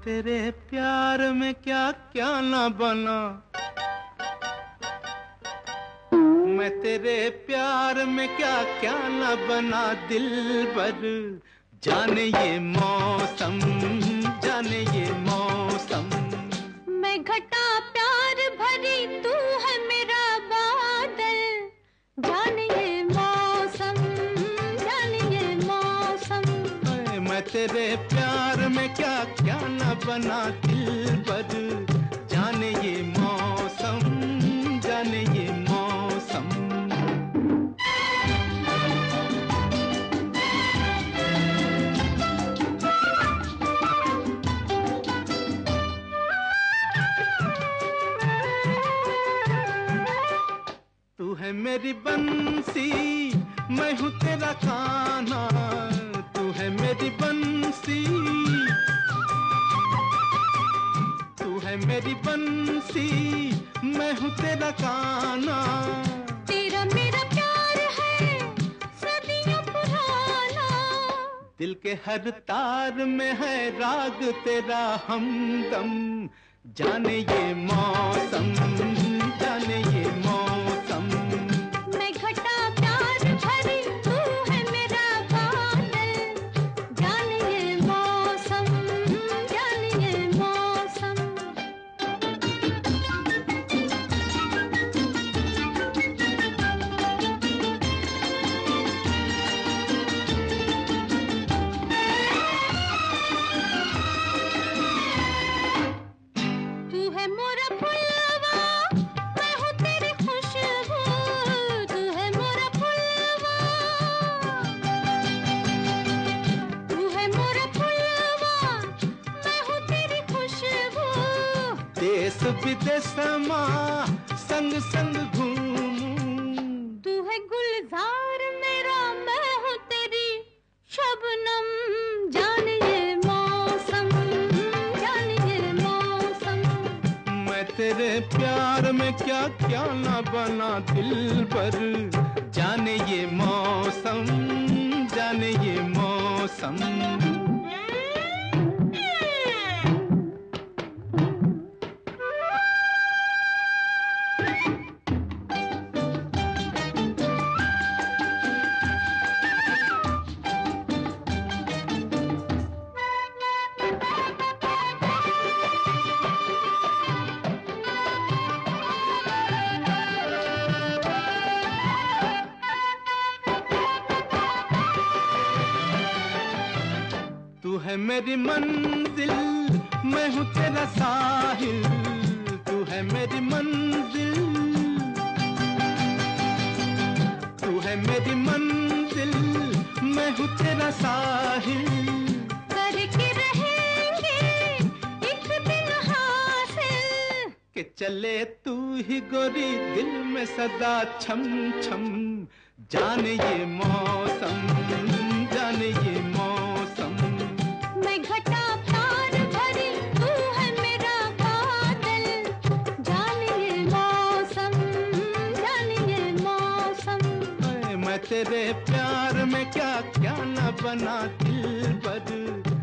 तेरे प्यार में क्या क्या ना बना, मैं तेरे प्यार में क्या क्या ना बना दिलबर। जाने ये मौसम, जाने ये मौसम। मैं घटा प्यार भरी, तू है मेरा बादल। जाने ये मौसम, जाने ये मौसम। मैं तेरे प्यार में क्या क्या ना बना दिलबर। जाने ये मौसम, जाने ये मौसम। तू है मेरी बंसी, मैं हूँ तेरा कान्हा। तू है मेरी बंसी, तू है मेरी बंसी, मैं हूँ तेरा कान्हा। तेरा मेरा प्यार है सदियों पुराना। दिल के हर तार में है राग तेरा हमदम। जाने ये मौसम, जाने ये मौसम। मैं घटा प्यार भरी, तू है मेरा बादल। जाने ये मौसम, जाने ये मौसम। तू है मोरा फुलवा, मैं हूँ तेरी खुशबू। तू है मोरा फुलवा, तू है मोरा फुलवा, मैं हूँ तेरी खुशबू। देश विदेश माँ संग संग घूमूं। तू है गुलजार मेरा, मैं हूँ तेरी शबनम। जाने ये मौसम, जाने ये मौसम। मैं तेरे प्यार में क्या क्या ना बना दिलबर। जाने ये मौसम, जाने ये मौसम। तू है मेरी मंजिल, मैं हूँ तेरा साहिल। तू है मेरी मंजिल, तू है मेरी मंजिल, मैं हूँ तेरा साहिल। करके रहेंगे एक दिन हासिल। के चले तू ही गोरी दिल में सदा छम छम। जाने ये मौसम, जाने ये मौसम। मैं घटा प्यार भरी, तू है मेरा बादल। जाने ये मौसम, जाने ये मौसम। मैं तेरे प्यार में क्या क्या न बना दिलबर।